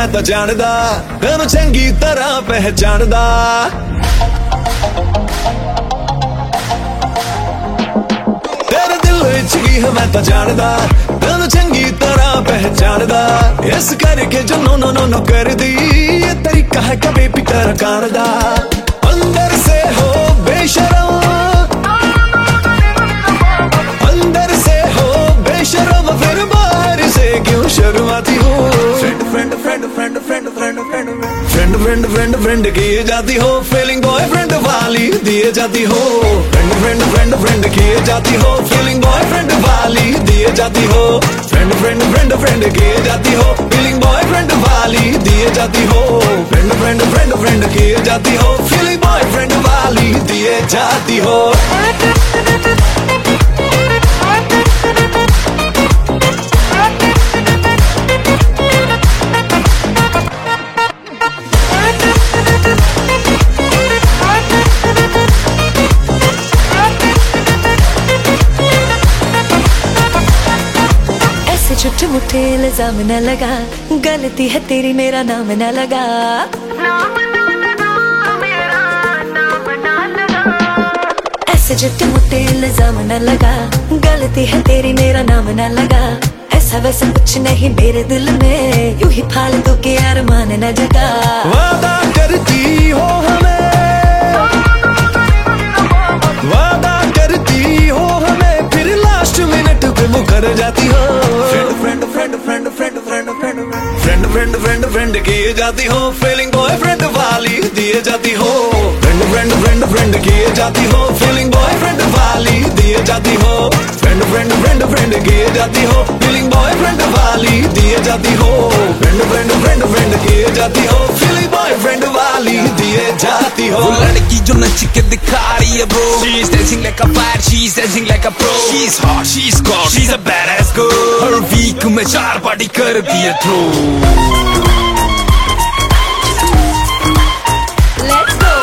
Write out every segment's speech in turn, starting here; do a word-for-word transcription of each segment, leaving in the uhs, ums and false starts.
मैं तो जानदा तेनू चंगी तरह पहचानदा तेरे दिल विच की है मैं तो जानदा तेनू चंगी तरह पहचानदा इस करके जो नो नो नो नो कर दी ये तरीका है कभी भी तेरा करदा अंदर से हो बेशरम अंदर से हो बेशरम फिर बाहर से क्यों शर्माती हो friend friend friend friend friend friend friend friend friend friend friend किए जाती हो फीलिंग बॉयफ्रेंड वाली दिए जाती हो फ्रेंड फ्रेंड फ्रेंड फ्रेंड किए जाती हो फीलिंग बॉयफ्रेंड वाली दिए जाती हो फ्रेंड फ्रेंड फ्रेंड फ्रेंड किए जाती हो फीलिंग बॉयफ्रेंड वाली दिए जाती हो फ्रेंड फ्रेंड फ्रेंड फ्रेंड किए जाती हो फीलिंग बॉयफ्रेंड वाली दिए जाती हो झूठे मुठे इल्जाम न लगा गलती है तेरी मेरा नाम न लगा ऐसे झूठे मुठे इल्जाम न लगा गलती है तेरी मेरा नाम न लगा ऐसा वैसा कुछ नहीं मेरे दिल में यूं ही फालतू के अरमान न जगा वादा करती हो हमें वादा करती हो हमें फिर लास्ट मिनट पे मुकर जाती हो friend friend friend friend friend friend friend friend friend friend किए जाती हो फीलिंग बॉयफ्रेंड वाली दिए जाती हो फ्रेंड फ्रेंड फ्रेंड फ्रेंड किए जाती हो फीलिंग बॉयफ्रेंड वाली दिए जाती हो फ्रेंड फ्रेंड फ्रेंड फ्रेंड किए जाती हो फीलिंग बॉयफ्रेंड वाली दिए जाती हो फ्रेंड फ्रेंड फ्रेंड फ्रेंड किए जाती हो फीलिंग बॉयफ्रेंड वाली दिए जाती हो लड़की जो नच के दिखा रही है bro she's dancing like a fire she's dancing like a pro she's hot she's cold she's a badass girl हर वीक में चार पार्टी कर दिए थ्रो Let's go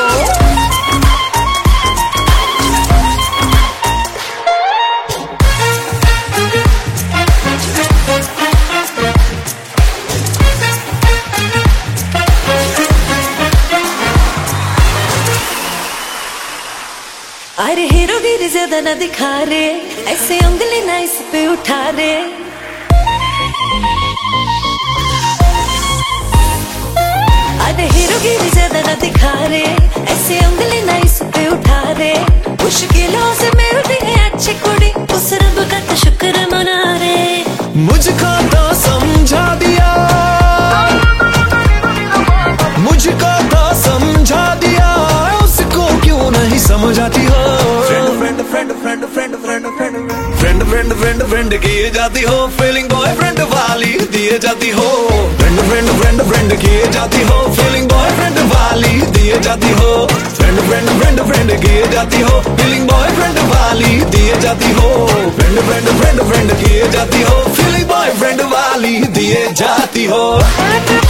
अरे हीरोगिरी ज्यादा न दिखा रे ऐसे उंगली ना इस पे उठा रे अरे हीरोगिरी ज्यादा न दिखा रे ऐसे उंगली ना इस पे उठा रे मुश्किलों से मिलती है अच्छी कुड़ी उस रब का तो शुक्र मना रे मुझको तो समझा दिया मुझको तो समझा दिया उसको क्यों नहीं समझ आती हो friend friend friend friend friend friend friend friend friend friend किए जाती हो फीलिंग बॉयफ्रेंड वाली दिए जाती हो फ्रेंड फ्रेंड फ्रेंड फ्रेंड किए जाती हो फीलिंग बॉयफ्रेंड वाली दिए जाती हो फ्रेंड फ्रेंड फ्रेंड फ्रेंड किए जाती हो फीलिंग बॉयफ्रेंड वाली दिए जाती हो फ्रेंड फ्रेंड फ्रेंड फ्रेंड किए जाती हो फीलिंग बॉयफ्रेंड वाली दिए जाती हो